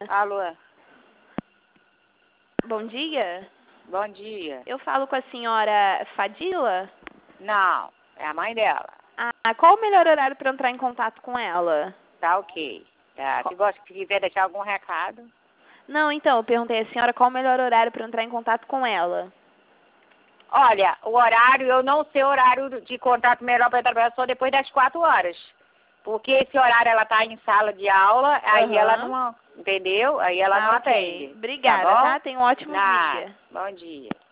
Alô? Bom dia. Bom dia. Eu falo com a senhora Fadila? Não, é a mãe dela. Ah, qual o melhor horário para entrar em contato com ela? Tá ok. Tá. Se quiser deixar algum recado. Não, então, eu perguntei à senhora qual o melhor horário para entrar em contato com ela. Olha, o horário, eu não sei o horário de contato melhor para trabalhar só depois das 4 horas. Porque esse horário ela tá em sala de aula, aí ela não, entendeu? Aí ela não atende. Obrigada, Tá bom? tá? Tenha um ótimo dia. Bom dia.